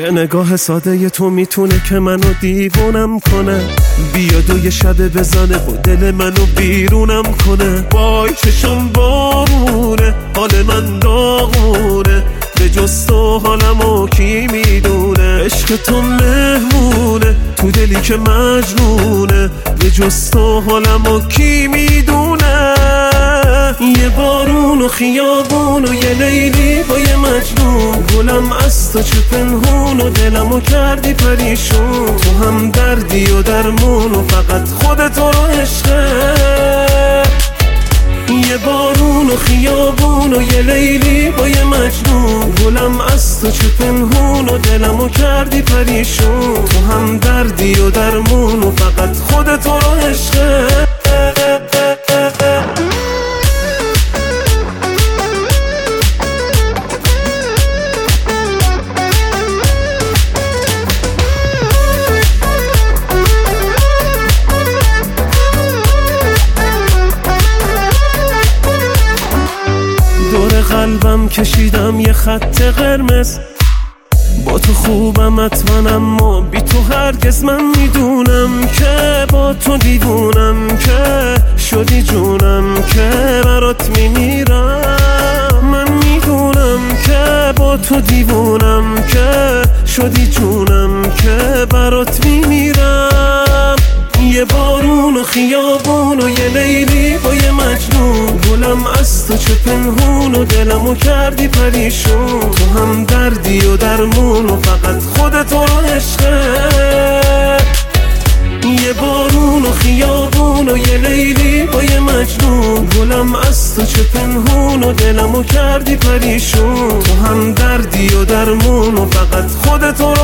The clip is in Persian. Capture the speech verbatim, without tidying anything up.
یه نگاه ساده تو میتونه که منو دیوونم کنه، بیاد و یه شب بزنه و دل منو بیرونم کنه. وای چشم بارونه، حال من داغونه، به جز تو حالمو کی میدونه. عشق تو مهمونه تو دلی که مجنونه، به جز تو حالمو کی میدونه. یه بارون و خیابون و یه لیلی با یه مجنون، گلم از تو چه پنهون و دلمو کردی پریشون. تو هم دردی و درمون و فقط خودت رو عشقه. یه بارون و خیابون و یه لیلی با یه مجنون، گلم از تو چه پنهون و دلمو کردی پریشون. تو هم دردی و درمون و فقط خودت رو عشقه. قلبم کشیدم یه خط قرمز، با تو خوبم حتما اما بی تو هرگز. من میدونم که با تو دیوونم، که شدی جونم که برات میمیرم. من میدونم که با تو دیوونم، که شدی جونم که برات میمیرم. یه بارون و خیابون و یه لیلی با یه مجنون، گلم از تو چه پنهون و دلمو کردی پریشون. تو هم دردی و درمون و فقط خودت رو عشقه. یه بارون و خیابون و یه لیلی با یه مجنون، گلم از تو چه پنهون و دلمو کردی پریشون. تو هم دردی و درمون و فقط خودت رو